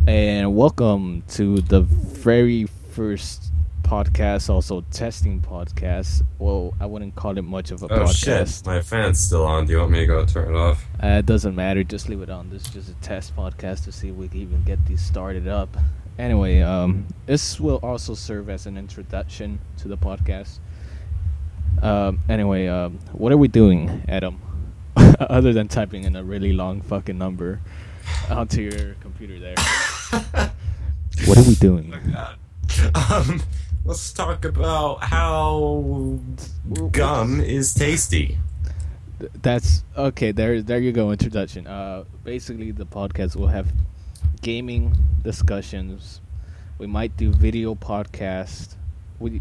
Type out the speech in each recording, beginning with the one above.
and welcome to the very first podcast, also testing podcast. Well, I wouldn't call it much of a Oh shit, podcast. my fan's still on. Do you want me to go turn it off? It doesn't matter, just leave it on. This is just a test podcast to see if we can even get these started up. Anyway, this will also serve as an introduction to the podcast. Anyway, what are we doing, Adam? Other than typing in a really long fucking number onto your computer there. What are we doing? Oh my god. Let's talk about how gum is tasty. That's okay. There you go. Introduction. Basically, the podcast will have gaming discussions. We might do video podcast. We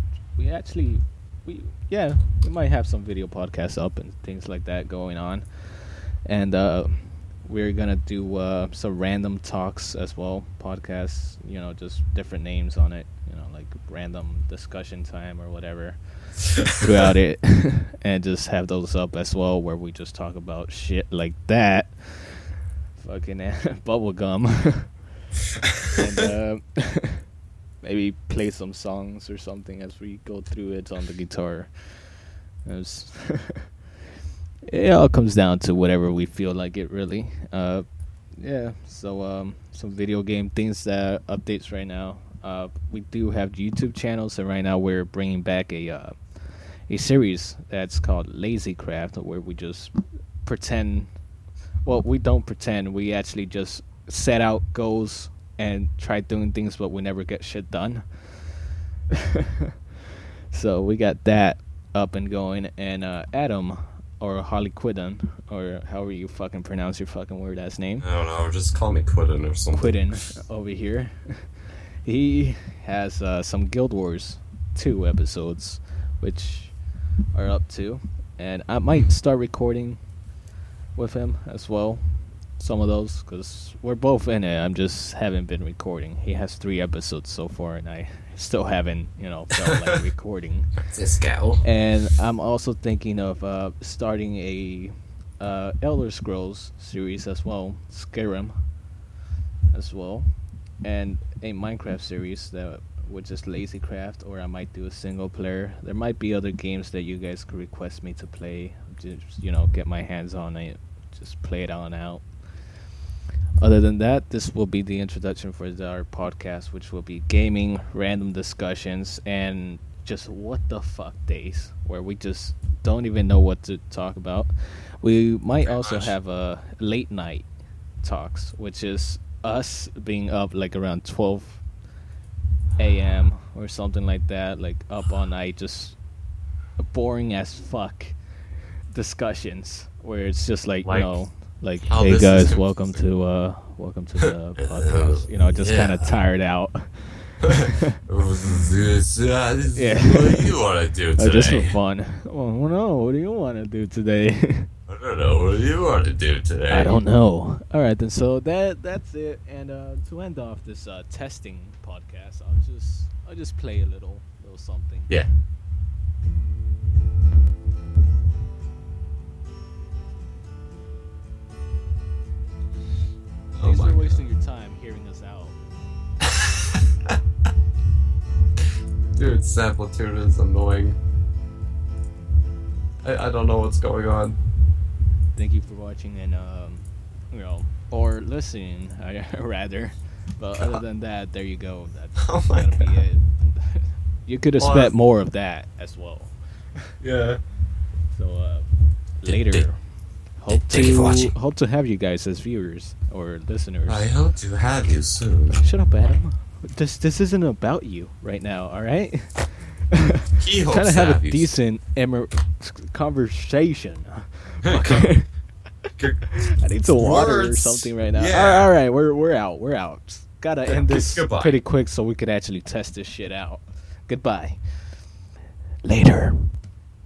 might have some video podcasts up and things like that going on, and we're gonna do some random talks as well. Podcasts, just different names on it. Like random discussion time or whatever throughout it, and just have those up as well, where we just talk about shit like that. Fucking bubble gum. And maybe play some songs or something as we go through it on the guitar. It all comes down to whatever we feel like it, really. So some video game things that updates right now. We do have YouTube channels, so right now we're bringing back a series that's called Lazy Craft, where we just pretend. Well, we don't pretend. We actually just set out goals and try doing things, but we never get shit done. So we got that up and going, and Adam, or Harley Quidden, or however you fucking pronounce your fucking weird ass name. I don't know, just call me Quidden or something. Quidden over here. He has some Guild Wars 2 episodes, which are up to, and I might start recording with him as well. Some of those, because we're both in it. I just haven't been recording. He has 3 episodes so far, and I still haven't, felt like recording. This gal. And I'm also thinking of starting a Elder Scrolls series as well, Skyrim as well, and a Minecraft series that which is Lazy Craft, or I might do a single player. There might be other games that you guys could request me to play. Just get my hands on it, just play it on out. Other than that, this will be the introduction for our podcast, which will be gaming, random discussions, and just what the fuck days, where we just don't even know what to talk about. We might also have a late night talks, which is us being up like around 12 a.m. or something like that, like up all night, just boring as fuck discussions, where it's just like hey guys, welcome to the podcast. Just kind of tired out. Yeah. What do you want to do today? Just for fun. Oh no, what do you want to do today? I don't know. What do you want to do today? I don't know. All right, then. So that's it. And to end off this testing podcast, I'll just play a little something. Yeah. Thanks for wasting your time hearing us out. Dude, sample tune is annoying. I don't know what's going on. Thank you for watching and or listening, rather. But other than that, there you go. That's gonna be it. You could expect more of that as well. Yeah. So later. Hope to have you guys as viewers or listeners. I hope to have you soon. Shut up, Adam. This isn't about you right now, all right? He hopes trying to have a you decent conversation. Okay. I need some water or something right now. Yeah. All right, we're out. We're out. Gotta end this Goodbye. pretty quick so we could actually test this shit out. Goodbye. Later.